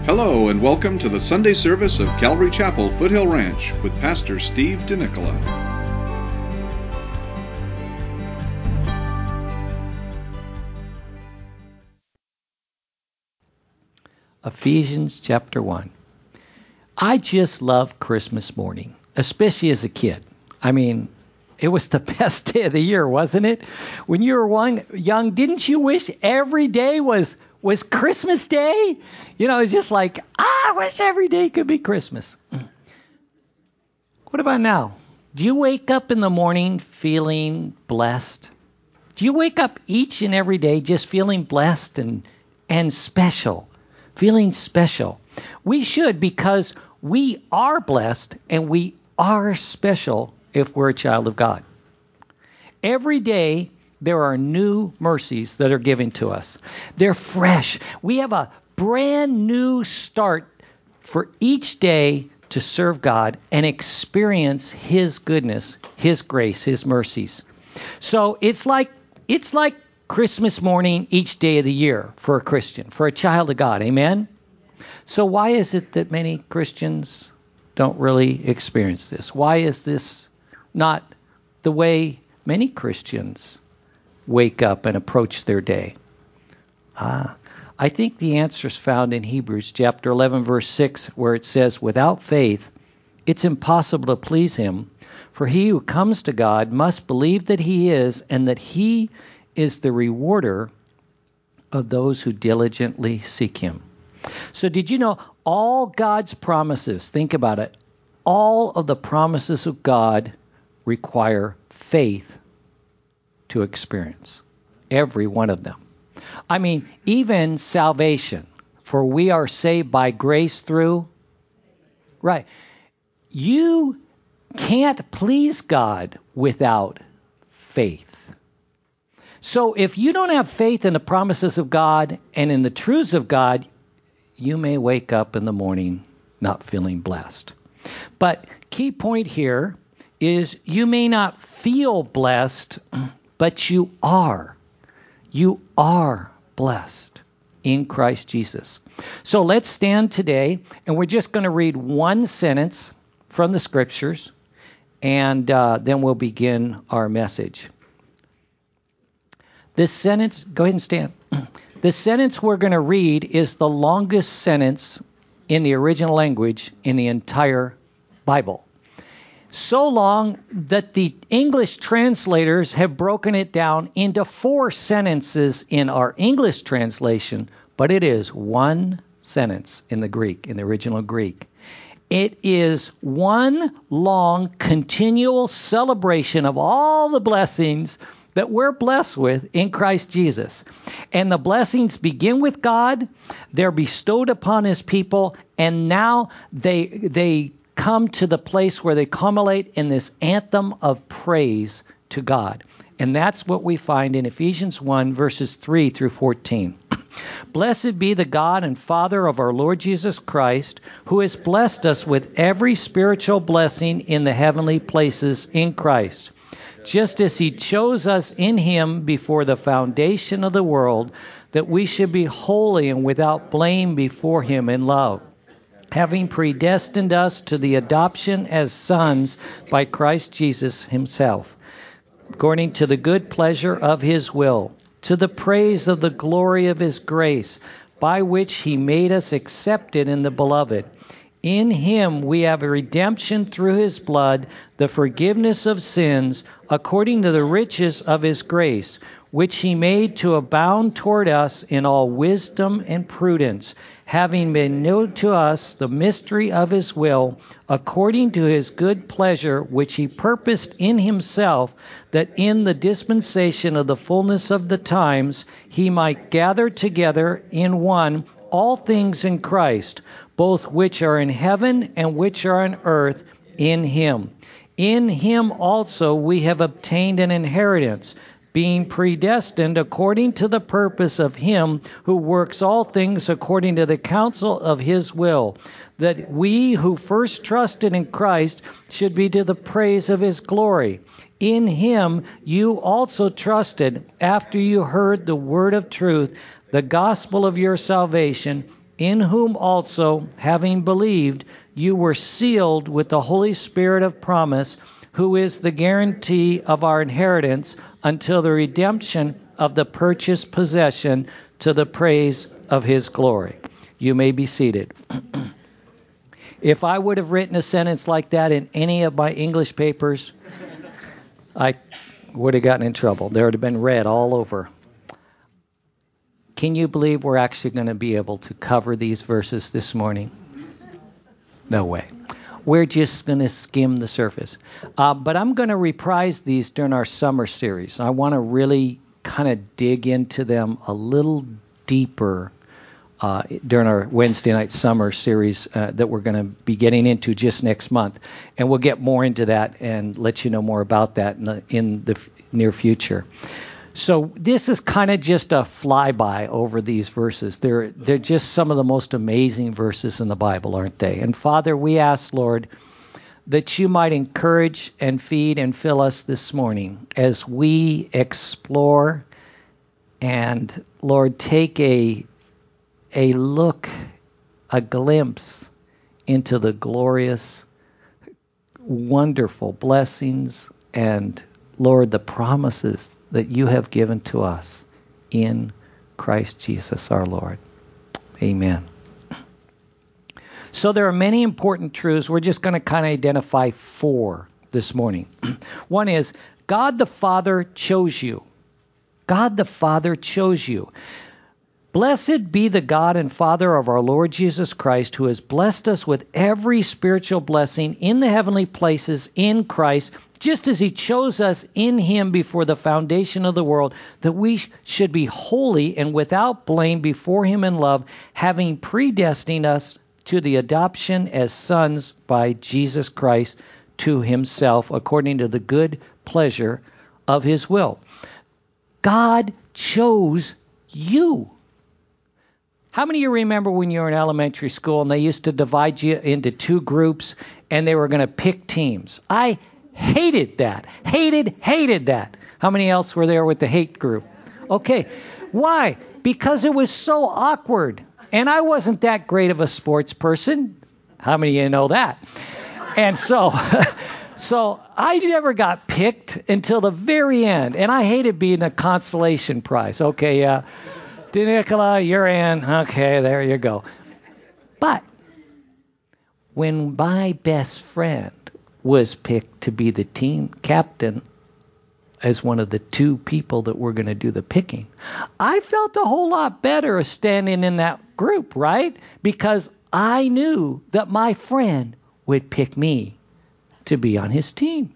Hello and welcome to the Sunday service of Calvary Chapel, Foothill Ranch with Pastor Steve DeNicola. Ephesians chapter 1. I just love Christmas morning, especially as a kid. I mean, it was the best day of the year, wasn't it? When you were young, didn't you wish every day was Christmas Day? You know, it's just like, I wish every day could be Christmas. What about now? Do you wake up in the morning feeling blessed? Do you wake up each and every day just feeling blessed and special? Feeling special. We should, because we are blessed and we are special if we're a child of God. Every day, there are new mercies that are given to us. They're fresh. We have a brand new start for each day to serve God and experience His goodness, His grace, His mercies. So it's like Christmas morning each day of the year for a Christian, for a child of God. Amen? So why is it that many Christians don't really experience this? Why is this not the way many Christians wake up and approach their day? I think the answer is found in Hebrews chapter 11, verse 6, where it says, without faith, it's impossible to please Him, for he who comes to God must believe that He is, and that He is the rewarder of those who diligently seek Him. So did you know all God's promises, think about it, all of the promises of God require faith to experience. Every one of them. I mean, even salvation, for we are saved by grace through, right. You can't please God without faith. So if you don't have faith in the promises of God and in the truths of God, you may wake up in the morning not feeling blessed. But key point here is you may not feel blessed, but you are. You are blessed in Christ Jesus. So let's stand today, and we're just going to read one sentence from the Scriptures, and then we'll begin our message. This sentence, go ahead and stand. The sentence we're going to read is the longest sentence in the original language in the entire Bible. So long that the English translators have broken it down into 4 sentences in our English translation, but it is one sentence in the Greek, in the original Greek. It is one long, continual celebration of all the blessings that we're blessed with in Christ Jesus. And the blessings begin with God, they're bestowed upon His people, and now they come to the place where they culminate in this anthem of praise to God. And that's what we find in Ephesians 1, verses 3 through 14. Blessed be the God and Father of our Lord Jesus Christ, who has blessed us with every spiritual blessing in the heavenly places in Christ, just as He chose us in Him before the foundation of the world, that we should be holy and without blame before Him in love, having predestined us to the adoption as sons by Christ Jesus Himself, according to the good pleasure of His will, to the praise of the glory of His grace, by which He made us accepted in the Beloved. In Him we have a redemption through His blood, the forgiveness of sins, according to the riches of His grace, which He made to abound toward us in all wisdom and prudence, having made known to us the mystery of His will, according to His good pleasure, which He purposed in Himself, that in the dispensation of the fullness of the times He might gather together in one all things in Christ, both which are in heaven and which are on earth, in Him. In Him also we have obtained an inheritance, being predestined according to the purpose of Him who works all things according to the counsel of His will, that we who first trusted in Christ should be to the praise of His glory. In Him you also trusted, after you heard the word of truth, the gospel of your salvation. in whom also, having believed, you were sealed with the Holy Spirit of promise, who is the guarantee of our inheritance until the redemption of the purchased possession to the praise of his glory. You may be seated. If I would have written a sentence like that in any of my English papers, I would have gotten in trouble. There would have been red all over. Can you believe we're actually going to be able to cover these verses this morning? No way. We're just going to skim the surface. But I'm going to reprise these during our summer series. I want to really kind of dig into them a little deeper during our Wednesday night summer series that we're going to be getting into just next month. And we'll get more into that and let you know more about that in the near future. So this is kind of just a flyby over these verses. They're just some of the most amazing verses in the Bible, aren't they? And Father, we ask, Lord, that you might encourage and feed and fill us this morning as we explore and, Lord, take a look, a glimpse into the glorious, wonderful blessings and, Lord, the promises that you have given to us in Christ Jesus our Lord. Amen. So there are many important truths. We're just going to kind of identify 4 this morning. One is, God the Father chose you. God the Father chose you. Blessed be the God and Father of our Lord Jesus Christ, who has blessed us with every spiritual blessing in the heavenly places in Christ, just as he chose us in him before the foundation of the world, that we should be holy and without blame before him in love, having predestined us to the adoption as sons by Jesus Christ to himself, according to the good pleasure of his will. God chose you. How many of you remember when you were in elementary school and they used to divide you into 2 groups and they were going to pick teams? I hated that. Hated that. How many else were there with the hate group? Okay. Why? Because it was so awkward. And I wasn't that great of a sports person. How many of you know that? And so I never got picked until the very end. And I hated being a consolation prize. Okay, yeah. Nicola, you're in. Okay, there you go. But when my best friend was picked to be the team captain as one of the 2 people that were going to do the picking, I felt a whole lot better standing in that group, right? Because I knew that my friend would pick me to be on his team.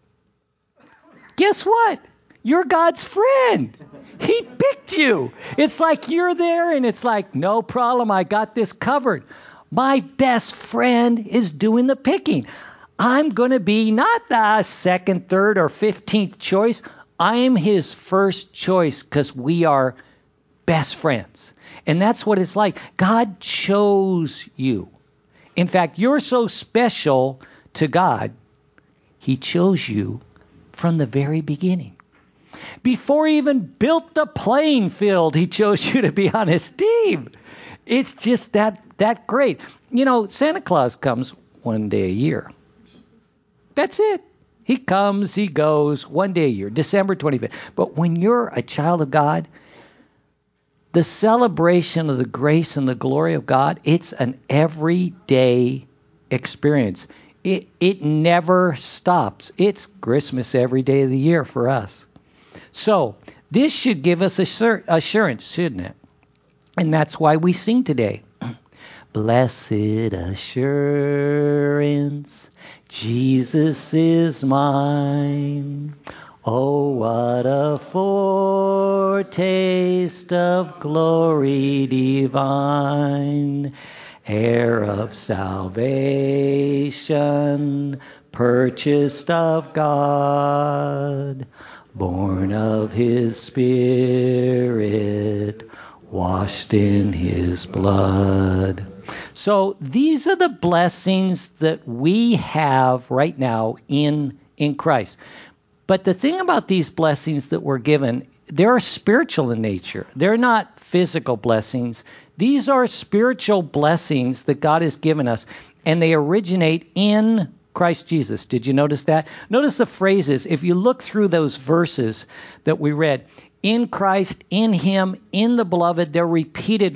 Guess what? You're God's friend. He picked you. It's like you're there and it's like, no problem, I got this covered. My best friend is doing the picking. I'm going to be not the 2nd, 3rd, or 15th choice. I am his first choice because we are best friends. And that's what it's like. God chose you. In fact, you're so special to God, he chose you from the very beginning. Before he even built the playing field, he chose you to be on his team. It's just that great. You know, Santa Claus comes one day a year. That's it. He comes, he goes, one day a year, December 25th. But when you're a child of God, the celebration of the grace and the glory of God, it's an everyday experience. It never stops. It's Christmas every day of the year for us. So this should give us assurance, shouldn't it? And that's why we sing today. Blessed assurance, Jesus is mine. Oh, what a foretaste of glory divine, heir of salvation, purchased of God, born of his Spirit, washed in his blood. So these are the blessings that we have right now in Christ. But the thing about these blessings that we're given, they're spiritual in nature. They're not physical blessings. These are spiritual blessings that God has given us, and they originate in Christ Jesus. Did you notice that? Notice the phrases. If you look through those verses that we read, in Christ, in Him, in the Beloved, they're repeated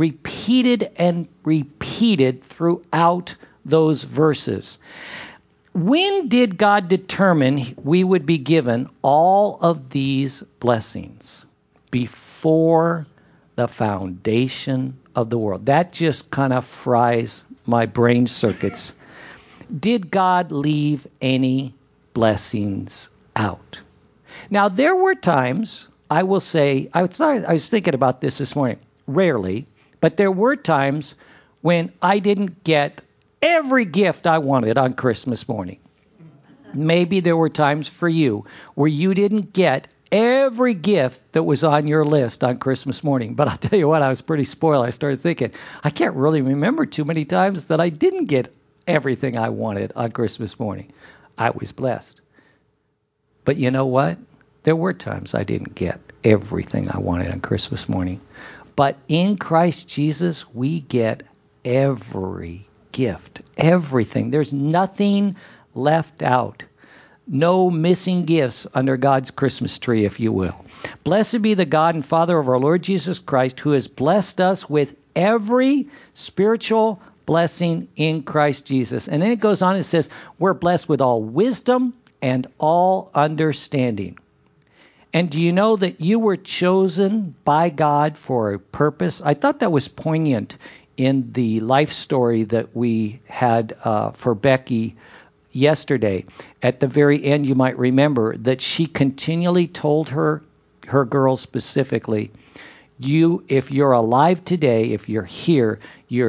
and repeated throughout those verses. When did God determine we would be given all of these blessings? Before the foundation of the world. That just kind of fries my brain circuits. Did God leave any blessings out? Now, there were times, I will say, I was thinking about this morning, rarely, but there were times when I didn't get every gift I wanted on Christmas morning. Maybe there were times for you where you didn't get every gift that was on your list on Christmas morning. But I'll tell you what, I was pretty spoiled. I started thinking, I can't really remember too many times that I didn't get everything I wanted on Christmas morning. I was blessed. But you know what? There were times I didn't get everything I wanted on Christmas morning. But in Christ Jesus, we get every gift, everything. There's nothing left out. No missing gifts under God's Christmas tree, if you will. Blessed be the God and Father of our Lord Jesus Christ, who has blessed us with every spiritual blessing in Christ Jesus. And then it goes on and says, we're blessed with all wisdom and all understanding. And do you know that you were chosen by God for a purpose? I thought that was poignant in the life story that we had for Becky yesterday. At the very end, you might remember that she continually told her girls specifically, if you're alive today, if you're here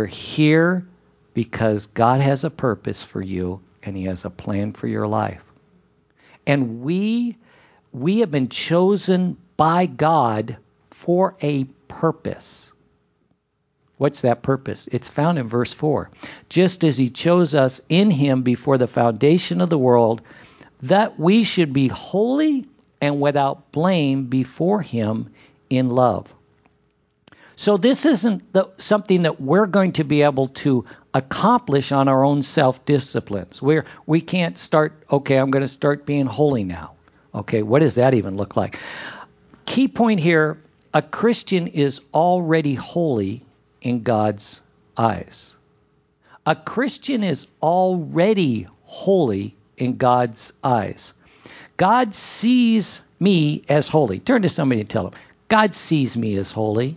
because God has a purpose for you and He has a plan for your life. And we have been chosen by God for a purpose. What's that purpose? It's found in verse 4. Just as He chose us in Him before the foundation of the world, that we should be holy and without blame before Him in love. So this isn't something that we're going to be able to accomplish on our own self-disciplines. We can't start, okay, I'm going to start being holy now. Okay, what does that even look like? Key point here, a Christian is already holy in God's eyes. A Christian is already holy in God's eyes. God sees me as holy. Turn to somebody and tell them, God sees me as holy.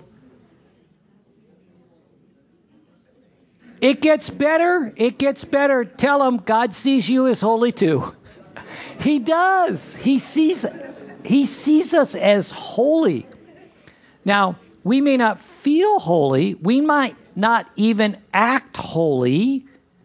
It gets better. It gets better. Tell them God sees you as holy too. He does. He sees us as holy. Now, we may not feel holy. We might not even act holy.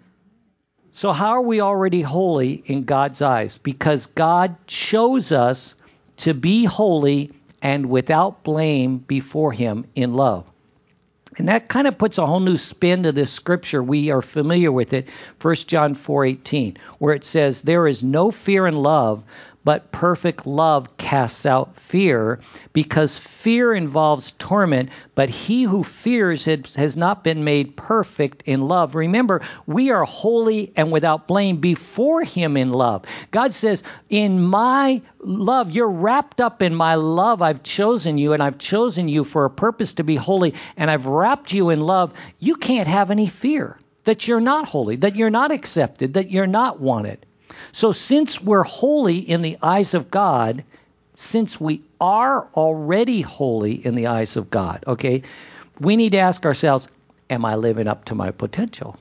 So how are we already holy in God's eyes? Because God chose us to be holy and without blame before Him in love. And that kind of puts a whole new spin to this scripture. We are familiar with it, 1 John 4:18, where it says, there is no fear in love, but perfect love casts out fear, because fear involves torment, but he who fears has not been made perfect in love. Remember, we are holy and without blame before Him in love. God says, in my love, you're wrapped up in my love. I've chosen you, and I've chosen you for a purpose to be holy, and I've wrapped you in love. You can't have any fear that you're not holy, that you're not accepted, that you're not wanted. So since we're holy in the eyes of God, since we are already holy in the eyes of God, okay, we need to ask ourselves, am I living up to my potential?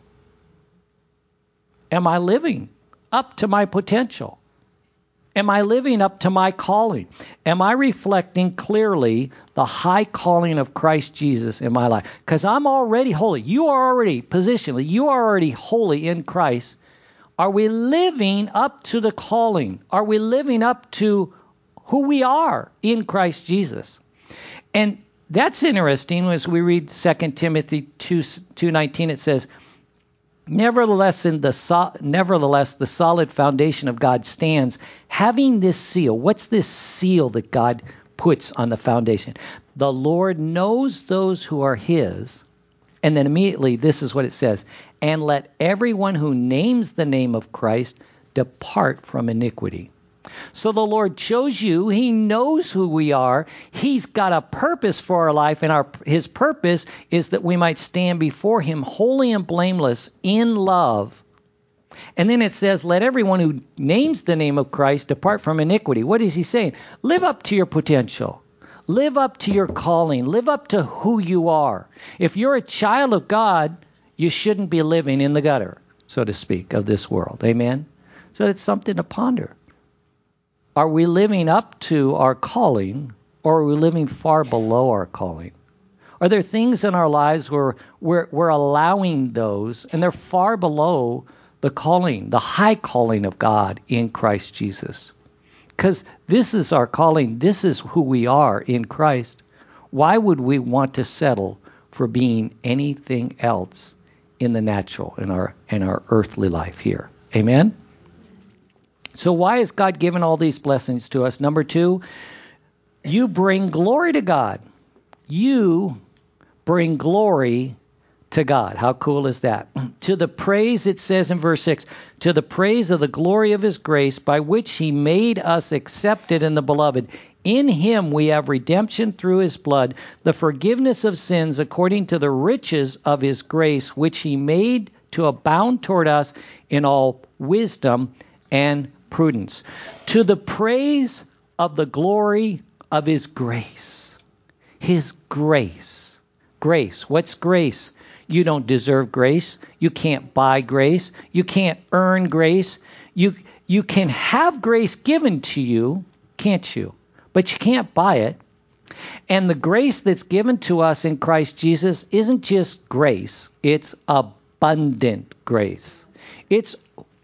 Am I living up to my potential? Am I living up to my calling? Am I reflecting clearly the high calling of Christ Jesus in my life? Because I'm already holy. You are already, positionally, you are already holy in Christ. Are we living up to the calling? Are we living up to who we are in Christ Jesus? And that's interesting as we read 2 Timothy 2:19. It says, Nevertheless, the solid foundation of God stands, having this seal. What's this seal that God puts on the foundation? The Lord knows those who are His, And then immediately, this is what it says. And let everyone who names the name of Christ depart from iniquity. So the Lord chose you. He knows who we are. He's got a purpose for our life, and His purpose is that we might stand before Him holy and blameless in love. And then it says, let everyone who names the name of Christ depart from iniquity. What is He saying? Live up to your potential. Live up to your calling. Live up to who you are. If you're a child of God, you shouldn't be living in the gutter, so to speak, of this world. Amen? So it's something to ponder. Are we living up to our calling, or are we living far below our calling? Are there things in our lives where we're allowing those, and they're far below the calling, the high calling of God in Christ Jesus? Because this is our calling. This is who we are in Christ. Why would we want to settle for being anything else in the natural, in our earthly life here? Amen? So why has God given all these blessings to us? Number 2, you bring glory to God. You bring glory to God. How cool is that? To the praise, it says in verse 6, to the praise of the glory of His grace, by which He made us accepted in the Beloved. In Him we have redemption through His blood, the forgiveness of sins according to the riches of His grace, which He made to abound toward us in all wisdom and prudence. To the praise of the glory of His grace. His grace. Grace. What's grace? You don't deserve grace. You can't buy grace. You can't earn grace. You can have grace given to you, can't you? But you can't buy it. And the grace that's given to us in Christ Jesus isn't just grace. It's abundant grace. It's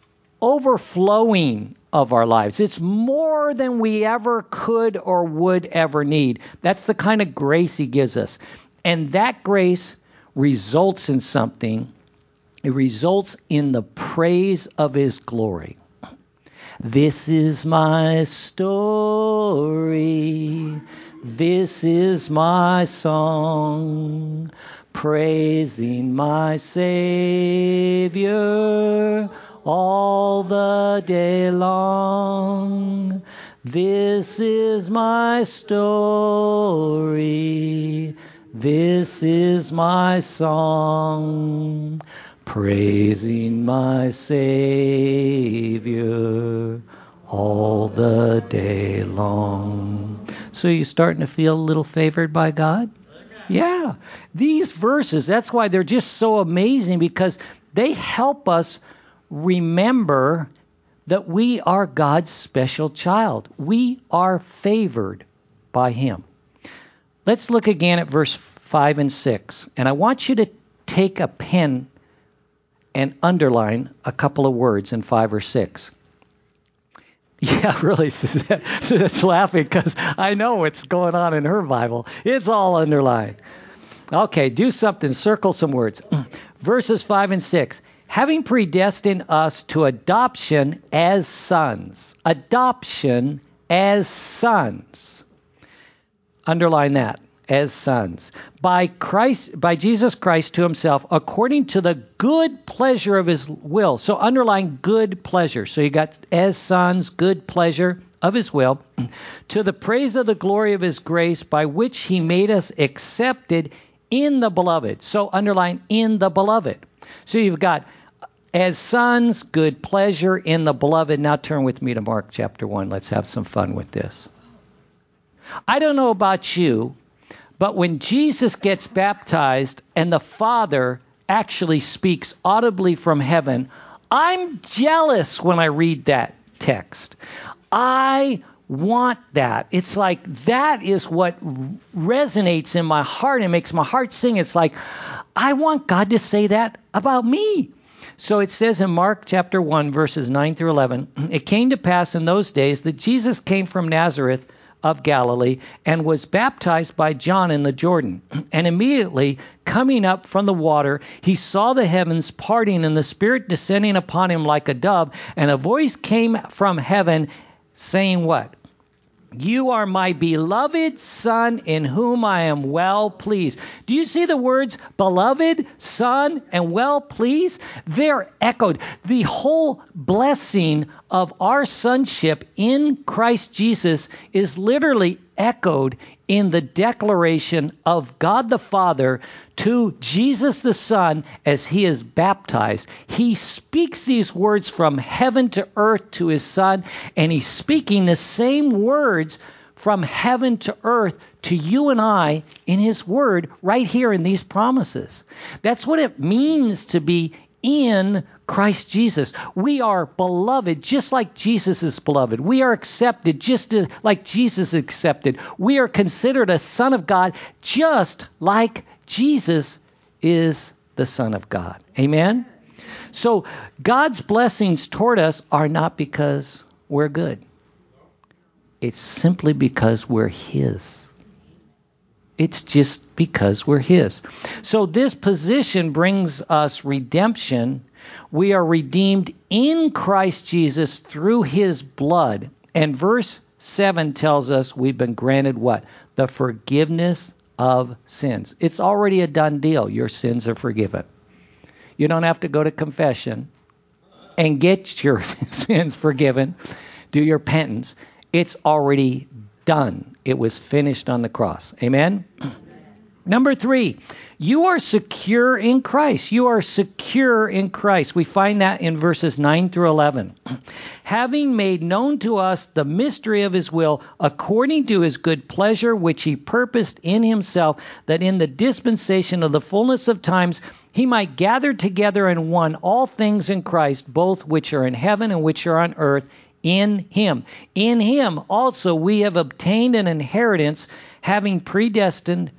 overflowing of our lives. It's more than we ever could or would ever need. That's the kind of grace He gives us. And that grace results in something. It results in the praise of His glory. This is my story. This is my song, praising my Savior all the day long. This is my story. This is my song, praising my Savior all the day long. So you're starting to feel a little favored by God? Yeah. These verses, that's why they're just so amazing, because they help us remember that we are God's special child. We are favored by Him. Let's look again at verse 5 and 6. And I want you to take a pen and underline a couple of words in 5 or 6. Yeah, really, Suzette's laughing because I know what's going on in her Bible. It's all underlined. Okay, do something. Circle some words. Verses 5 and 6. Having predestined us to adoption as sons. Adoption as sons. Underline that. As sons. By Jesus Christ to Himself, according to the good pleasure of His will. So underline good pleasure. So you got as sons, good pleasure of His will. To the praise of the glory of His grace, by which He made us accepted in the Beloved. So underline in the Beloved. So you've got as sons, good pleasure in the Beloved. Now turn with me to Mark chapter 1. Let's have some fun with this. I don't know about you, but when Jesus gets baptized and the Father actually speaks audibly from heaven, I'm jealous when I read that text. I want that. It's like that is what resonates in my heart and makes my heart sing. It's like, I want God to say that about me. So it says in Mark chapter 1, verses 9 through 11, it came to pass in those days that Jesus came from Nazareth of Galilee and was baptized by John in the Jordan. And immediately coming up from the water, he saw the heavens parting and the Spirit descending upon him like a dove. And a voice came from heaven saying what? You are my beloved Son in whom I am well pleased. Do you see the words beloved, Son, and well pleased? They're echoed. The whole blessing of our sonship in Christ Jesus is literally echoed in the declaration of God the Father to Jesus the Son as he is baptized. He speaks these words from heaven to earth to his Son, and he's speaking the same words from heaven to earth to you and I in his word right here in these promises. That's what it means to be in Christ Jesus. We are beloved just like Jesus is beloved. We are accepted just like Jesus is accepted. We are considered a son of God just like Jesus is the Son of God. Amen? So God's blessings toward us are not because we're good. It's simply because we're his. It's just because we're his. So this position brings us redemption. We are redeemed in Christ Jesus through his blood. And verse 7 tells us we've been granted what? The forgiveness of sins. It's already a done deal. Your sins are forgiven. You don't have to go to confession and get your sins forgiven. Do your penance. It's already done. It was finished on the cross. Amen? Number 3, you are secure in Christ. You are secure in Christ. We find that in verses 9 through 11. Having made known to us the mystery of his will, according to his good pleasure, which he purposed in himself, that in the dispensation of the fullness of times he might gather together in one all things in Christ, both which are in heaven and which are on earth, in him. In him also we have obtained an inheritance, being predestined,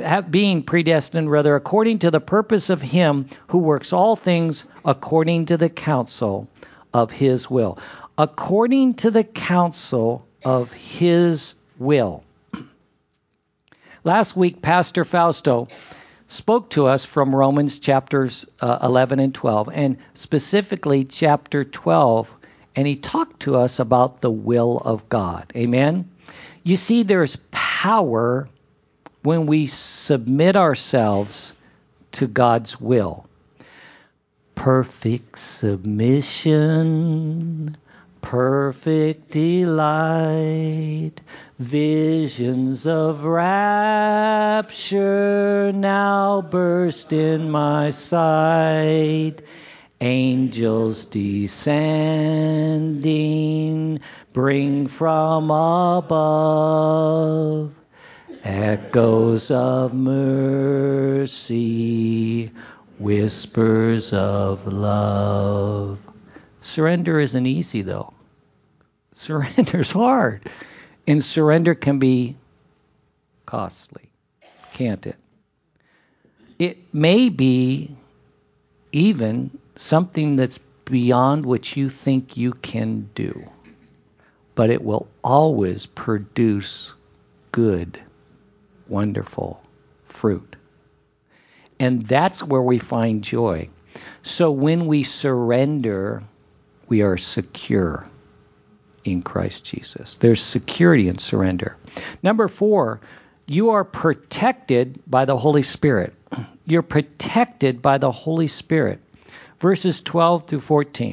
according to the purpose of him who works all things according to the counsel of his will. According to the counsel of his will. Last week, Pastor Fausto spoke to us from Romans chapters 11 and 12, and specifically chapter 12, and he talked to us about the will of God. Amen? You see, there's power when we submit ourselves to God's will. Perfect submission, perfect delight, visions of rapture now burst in my sight. Angels descending, bring from above echoes of mercy, whispers of love. Surrender isn't easy, though. Surrender's hard. And surrender can be costly, can't it? It may be even something that's beyond what you think you can do. But it will always produce good, wonderful fruit. And that's where we find joy. So when we surrender, we are secure in Christ Jesus. There's security in surrender. Number 4, you are protected by the Holy Spirit. You're protected by the Holy Spirit. Verses 12 through 14.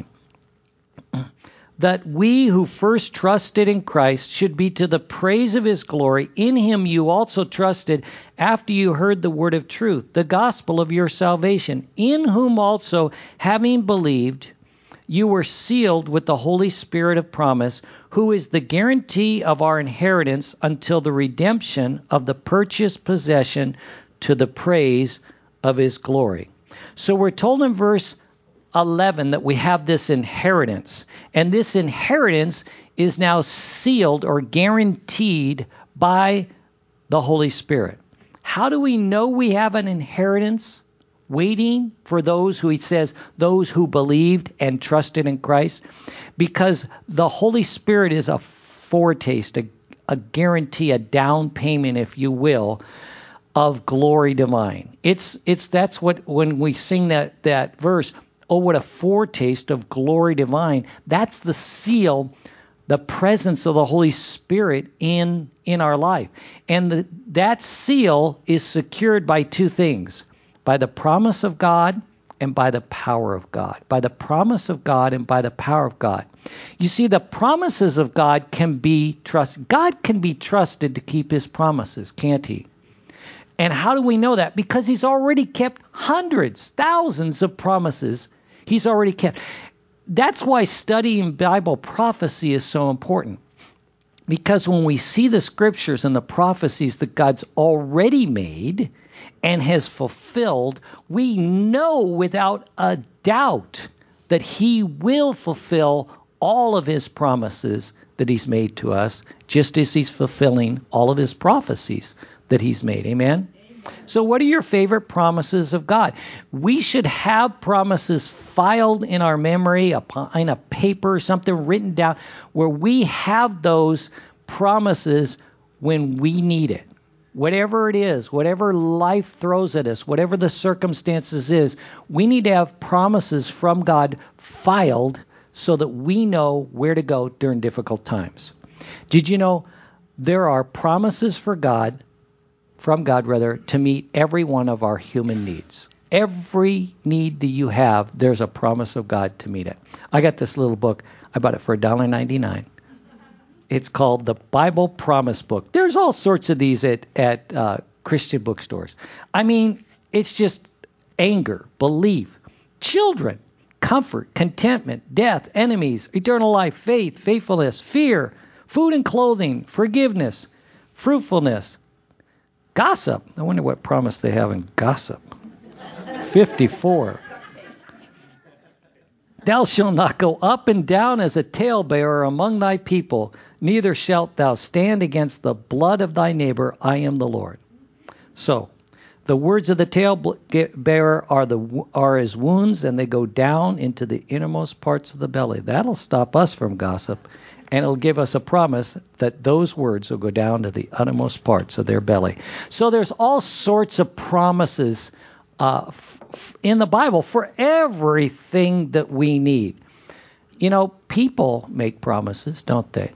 That we who first trusted in Christ should be to the praise of his glory. In him you also trusted after you heard the word of truth, the gospel of your salvation, in whom also, having believed, you were sealed with the Holy Spirit of promise, who is the guarantee of our inheritance until the redemption of the purchased possession to the praise of his glory. So we're told in verse 11 that we have this inheritance, and this inheritance is now sealed or guaranteed by the Holy Spirit. How do we know we have an inheritance waiting for those who, he says, those who believed and trusted in Christ? Because the Holy Spirit is a foretaste, a guarantee, a down payment, if you will, of glory divine. That's what, when we sing that verse, oh, what a foretaste of glory divine. That's the seal the presence of the Holy Spirit in our life. And that seal is secured by two things, by the promise of God and by the power of God. By the promise of God and by the power of God. You see, the promises of God can be trusted. God can be trusted to keep his promises, can't he? And how do we know that? Because he's already kept hundreds, thousands of promises he's already kept. That's why studying Bible prophecy is so important. Because when we see the scriptures and the prophecies that God's already made and has fulfilled, we know without a doubt that he will fulfill all of his promises that he's made to us, just as he's fulfilling all of his prophecies that he's made. Amen? So what are your favorite promises of God? We should have promises filed in our memory, in a paper, something written down, where we have those promises when we need it. Whatever it is, whatever life throws at us, whatever the circumstances is, we need to have promises from God filed so that we know where to go during difficult times. Did you know there are promises from God, to meet every one of our human needs? Every need that you have, there's a promise of God to meet it. I got this little book. I bought it for $1.99. It's called the Bible Promise Book. There's all sorts of these at Christian bookstores. I mean, it's just anger, belief, children, comfort, contentment, death, enemies, eternal life, faith, faithfulness, fear, food and clothing, forgiveness, fruitfulness, gossip. I wonder what promise they have in gossip. 54. Thou shalt not go up and down as a talebearer among thy people, neither shalt thou stand against the blood of thy neighbor. I am the Lord. So, the words of the talebearer are as wounds, and they go down into the innermost parts of the belly. That'll stop us from gossip, and it'll give us a promise that those words will go down to the uttermost parts of their belly. So there's all sorts of promises in the Bible for everything that we need. You know, people make promises, don't they?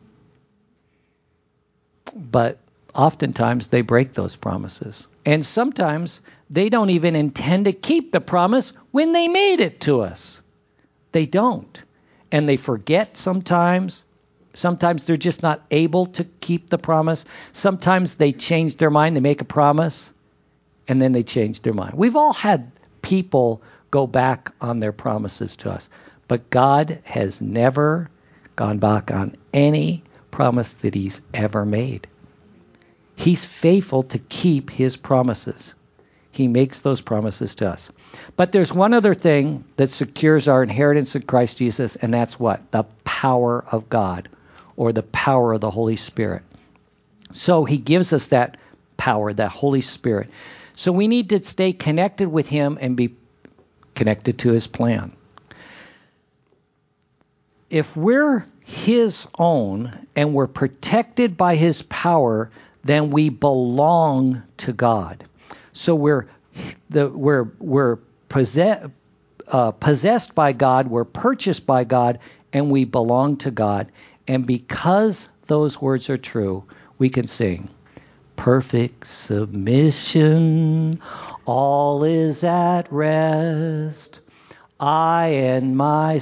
But oftentimes they break those promises. And sometimes they don't even intend to keep the promise when they made it to us. They don't. And they forget sometimes. Sometimes they're just not able to keep the promise. Sometimes they change their mind. They make a promise, and then they change their mind. We've all had people go back on their promises to us. But God has never gone back on any promise that he's ever made. He's faithful to keep his promises. He makes those promises to us. But there's one other thing that secures our inheritance in Christ Jesus, and that's what? The power of God, or the power of the Holy Spirit. So he gives us that power, that Holy Spirit. So we need to stay connected with him and be connected to his plan. If we're his own and we're protected by his power, then we belong to God. So we're possessed by God, we're purchased by God, and we belong to God. And because those words are true, we can sing, perfect submission, all is at rest. I and my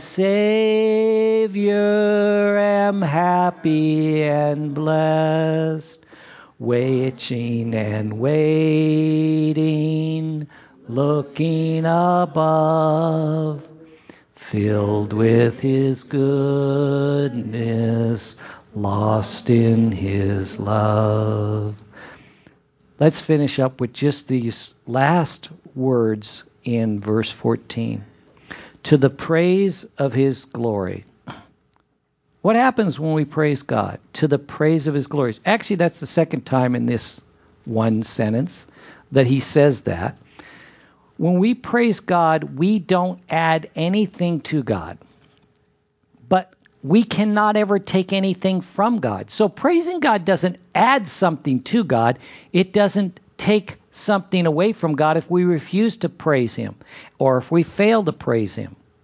Savior am happy and blessed, watching and waiting, looking above, filled with his goodness, lost in his love. Let's finish up with just these last words in verse 14. To the praise of his glory. What happens when we praise God? To the praise of his glory. Actually, that's the second time in this one sentence that he says that. When we praise God, we don't add anything to God. But we cannot ever take anything from God. So praising God doesn't add something to God. It doesn't take something away from God if we refuse to praise him or if we fail to praise him.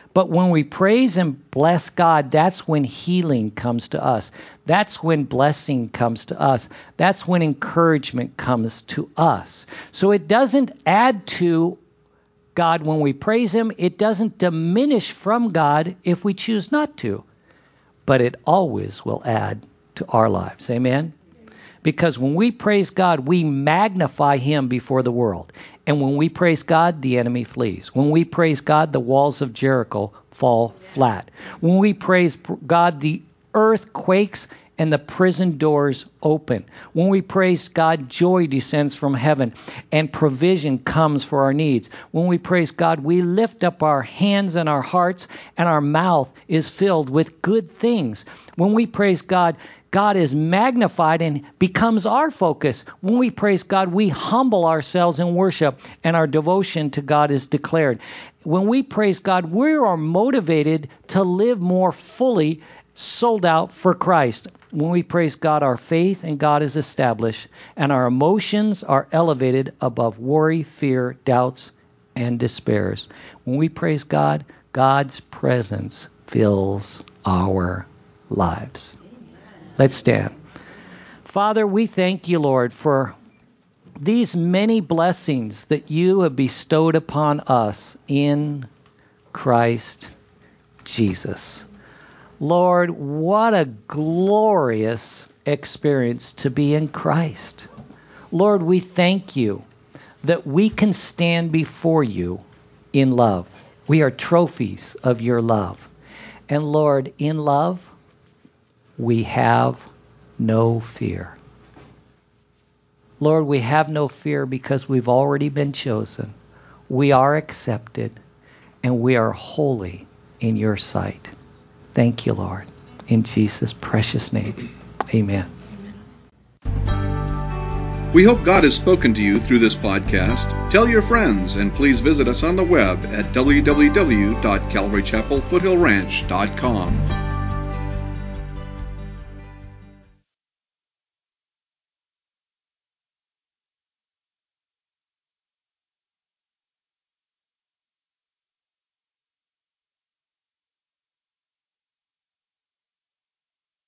But when we praise and bless God, that's when healing comes to us. That's when blessing comes to us. That's when encouragement comes to us. So it doesn't add to God when we praise Him. It doesn't diminish from God if we choose not to. But it always will add to our lives. Amen? Because when we praise God, we magnify Him before the world. And when we praise God, the enemy flees. When we praise God, the walls of Jericho fall flat. When we praise God, the earth quakes and the prison doors open. When we praise God, joy descends from heaven and provision comes for our needs. When we praise God, we lift up our hands and our hearts, and our mouth is filled with good things. When we praise God, God is magnified and becomes our focus. When we praise God, we humble ourselves in worship, and our devotion to God is declared. When we praise God, we are motivated to live more fully, sold out for Christ. When we praise God, our faith in God is established, and our emotions are elevated above worry, fear, doubts, and despairs. When we praise God, God's presence fills our lives. Let's stand. Father, we thank you, Lord, for these many blessings that you have bestowed upon us in Christ Jesus. Lord, what a glorious experience to be in Christ. Lord, we thank you that we can stand before you in love. We are trophies of your love. And Lord, in love, we have no fear. Lord, we have no fear because we've already been chosen. We are accepted, and we are holy in your sight. Thank you, Lord. In Jesus' precious name, amen. We hope God has spoken to you through this podcast. Tell your friends, and please visit us on the web at www.calvarychapelfoothillranch.com.